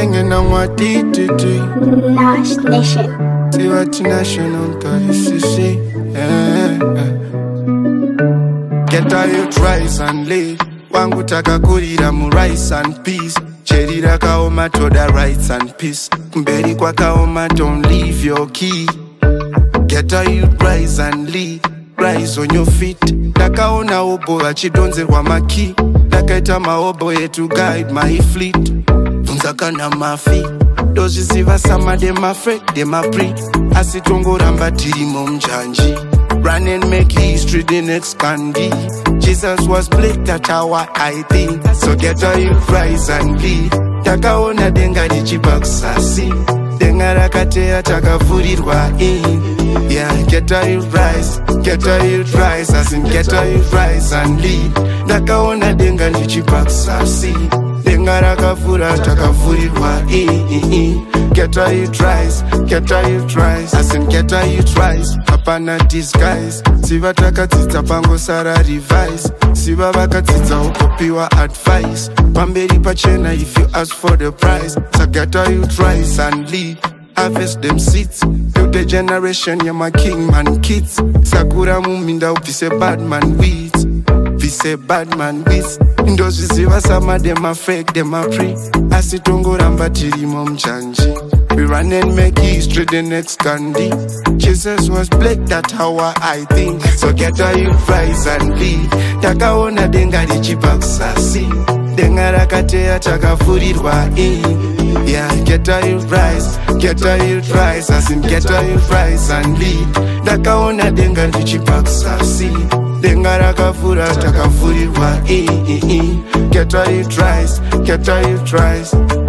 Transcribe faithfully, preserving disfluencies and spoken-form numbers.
hanging on what D D D. Nash Nation. See what national policy. Yeah. Get all your tries and lay. Wangu takakurira mu rice and peace. Cherira kaoma to the rights and peace. Mberi kwa kaoma, don't leave your key. Get all you rise and lead. Rise on your feet. Nakaona obo achidonzerwa maki. Nakaita maobo yetu guide my fleet. Unzakana mafi. Dozisiva sama de mafre, de mapri. Asitongo ramba tirimo mjanji. Run and make history the next candy. Jesus was blinked at our I think. So get all you rise and lead. Takaona denga dichibaksasi. Denga rakatea takafurirwa in. Yeah, get all you rise, get all you rise. As in get all you rise and lead. Takaona denga dichibaksasi. Denga rakafura takafurirwa in. Get all you rise, get all you rise. As in get all you rise. Apana disguise. Siva takatita pango sara revise. Siva vakatita ukopiwa advice. Pamberi pachena if you ask for the price. So get all you rise and lead. Harvest them seeds. Build the generation, you're my king man kids. Sakura muminda upise bad man weeds. Vise bad man weeds. Ndozi siva sama dem a fake, dem a pre. Asitongo ramba tirimo mchanji. We run and make history the next candy. Jesus was black, that's how I think. So get all you rise and lead. Takaona denga dichibaksasi. Denga rakatea takafurirwa in. Yeah, get all you rise, get all you rise. As in get all you rise and lead. Takaona denga dichibaksasi. Denga rakafura takafurirwa in. Get all you rise, get all you rise.